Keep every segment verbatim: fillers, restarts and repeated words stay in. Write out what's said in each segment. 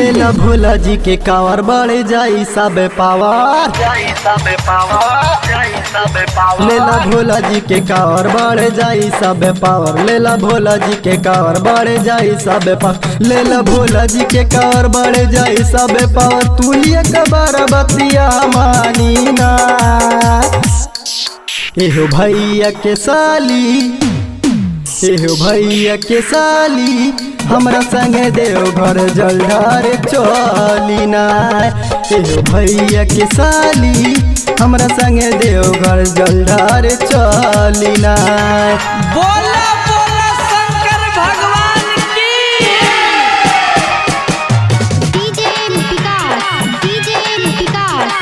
लेला भोला जी के कावर बढ़े जाई सब पावर, लेला भोला जी के कावर बढ़े जाई सब पावर, लेला भोला जी के कावर बढ़े जाई सब पावर, लेला भोला जी के कावर बढ़े जाई सब पावर। तू ये कबर बतिया मानी ना एहो भैया के साली, एहो भैया के साली हमरा संगे देवघर जलधार चली ना। एहो भैया के साली हमरा संगे देवघर जलधार चली ना। बोला बोला शंकर भगवान की। डीजे विकास, डीजे विकास,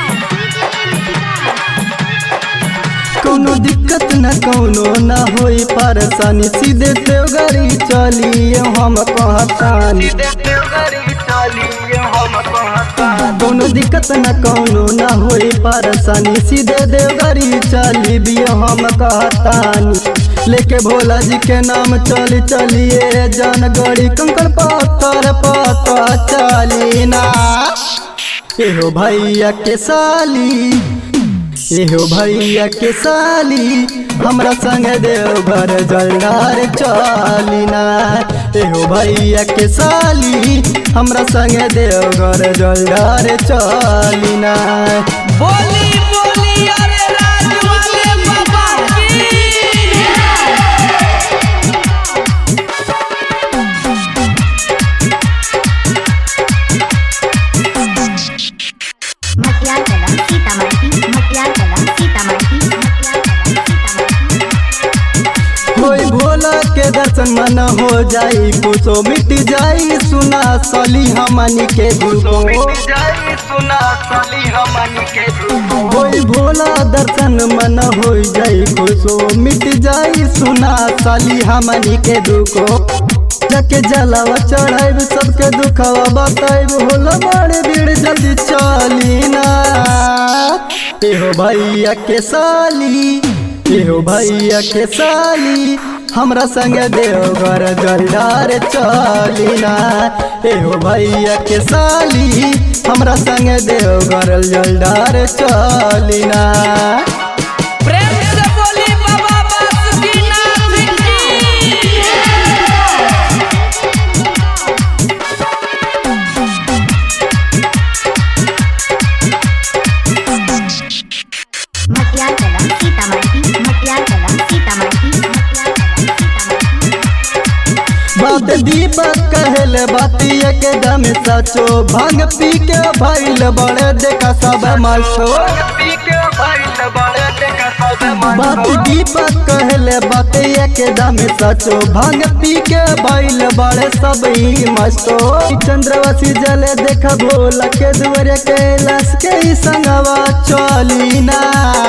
कोनो दिक्कत न कोनो न होई परेशानी, सीधे देवघरी चली हम कहतानी। कोनो दिक्कत न कोनो न होई परेशानी, सीधे देवघरी चली भी हम कहतानी। लेके भोला जी के नाम चली चलिए जान गड़ी कंकड़ पत्थर पत्थर चली ना। एहो भैया के साली, एहो भैया के साली हमरा संग देवघर जलधार चली ना। एहो भैया के साली हमरा संग देवघर जलधार चली ना। बोली बोली अरे राज वाले बाबा की। मटियार कला सीतामढ़ी, मटियार कला सीतामढ़ी, मटियार कला सीतामढ़ी। होई भोला के दर्शन मन हो जाई, कुछो मिट जाई सुना सली हमनी के दुखो। होई भोला दर्शन मन हो जाई, कुछो मिट जाई सुना सली हमनी के दुखो। जाके जलावा चढ़ाइब सबके दुखवा बताइब, होला बड़े भीड़ जल्दी चली ना। एहो भैया के साली, एहो भैया के साली हमरा संग देवघर जलधार चली ना। एहो भैया के साली हमरा संग देवघर जलधार चली ना। प्रेम से बोली बाबा बासुकीनाथ की। मटियार कला सीतामढ़ी, मटियार कला सीतामढ़ी, मटियार कला सीतामढ़ी। बात दीपक कहल बातिया के दम सचो, भांग पी के भइल बड़े देखा सब मसो। बात दीपक कहल बातिया के दम सचो, भांग पी के भइल बड़े सब ही मसो। चंद्रवासी जले देख भोला के दुआरे कैलाश के ही संगवा चली ना।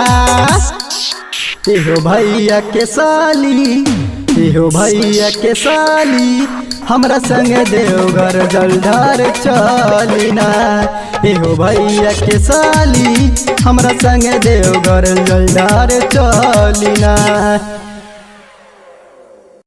एहो भैया के साली, एहो भैया के साली हमरा संग देवघर जलधार चली ना। एहो भैया के साली हमरा संग देवघर जलधार चली ना।